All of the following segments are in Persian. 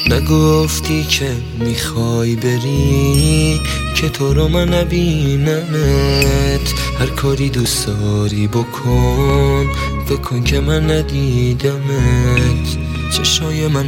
نگفتی که میخوای بری که تو رو من نبینمت. هر کاری دوست داری بکن که من ندیدمت. چشای من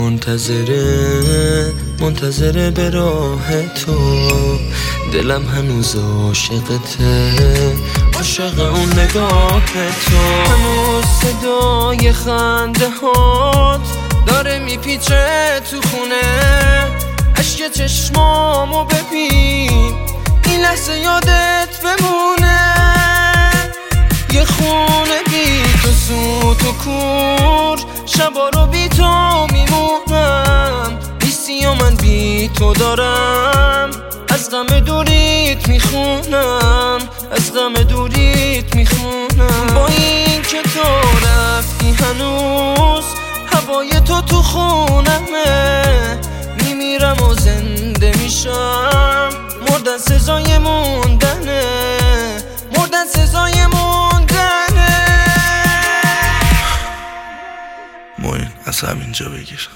منتظره به راه تو. دلم هنوز عاشقته، عاشق اون نگاه تو. هنوز صدای خنده هات داره میپیچه تو خونه. عشق چشمامو ببین، این لحظه یادت بمونه. یه خونه بی تو سوت و کور، شبا رو بی تو میمونم. نیستی و من بی تو دارم از غم دوریت میخونم، از غم دوریت میخونم. با این که تو رفتی هنوز هوای تو خونمه. میمیرم و زنده میشم، مردن سزای موندنه، مردن سزای موندنه. موین از همینجا بگیر.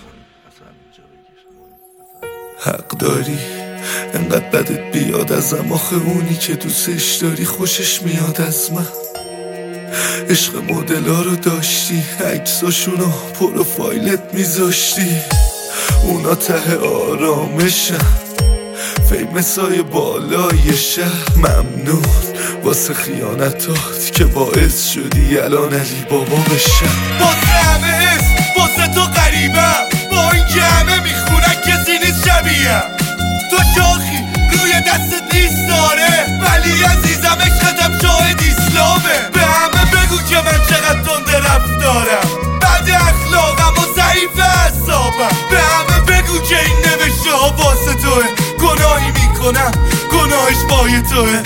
حق داری انقدر بدت بیاد ازم، آخه اونی که دوستش داری خوشش میاد از من. عشق مدلا رو داشتی، عکساشونو پروفایلت میذاشتی. اونا ته آرامشن، فیمسای بالای شهر. ممنون واسه خیانتات که باعث شدی الان علی بابا بشم. واسه همه اسم واسه تو غریبم، با این که همه میخونن کسی نیست شبیهم. تو شاخی روی دستت نیست داره، ولی عزیزم عشقتم شاهد اسلامه. به همه بگو که من چقدر تنده رفتارم، بد اخلاقم و ضعیف اعصابم. به همه بگو که این نوشته ها واسه توه، گناهی میکنم گناهش پای توه.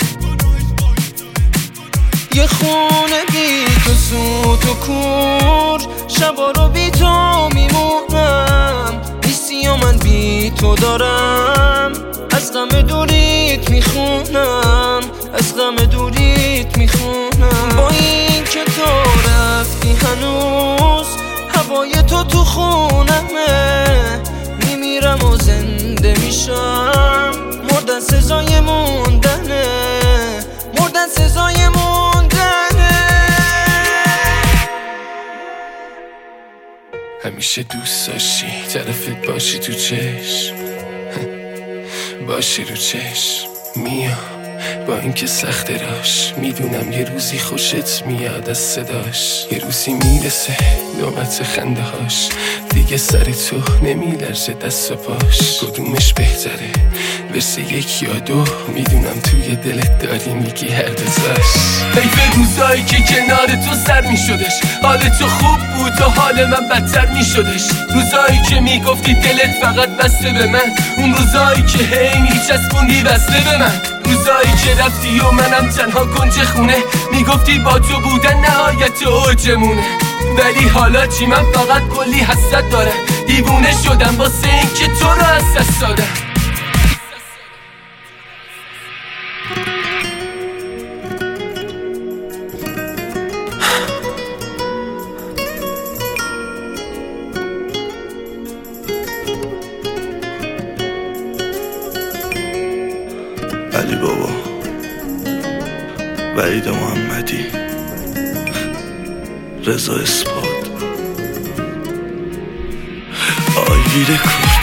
یه خونه بی تو سوت و کور، شبا رو بی تو میمونم. نیستی و من بی تو دارم از غم دوریت میخونم، از غم دوریت میخونم. با این که تو رفتی هنوز هوای تو خونمه. میمیرم و زنده میشم، مردن سزای موندنه، مردن سزای موندنه. همیشه دوست داشتی طرفت باشی تو چشم، باشی رو چشم میام. با اینکه سخت راش میدونم یه روزی خوشت میاد از صداش. یه روزی میرسه نوبت خنده هاش، دیگه سر تو نمیلرزه دست و پاش. کدومش بهتره واسه یک یا دو، میدونم توی دلت داری میگی هر دوزاش. حیف روزایی که کنار تو سر میشدش، حال تو خوب بود و حال من بدتر میشدش. روزایی که میگفتی دلت فقط بسته به من، اون روزایی که هی میچسبوندی بسته به من. روزایی که رفتی و منم تنها کنج خونه، میگفتی با تو بودن نهایت اوجمونه. ولی حالا چی؟ من فقط کلی حسرت دارم، دیوونه شدم واسه این که تو رو از دست دادم. علی بابا، وحید محمدی، رضا اثبات، آیویر کور.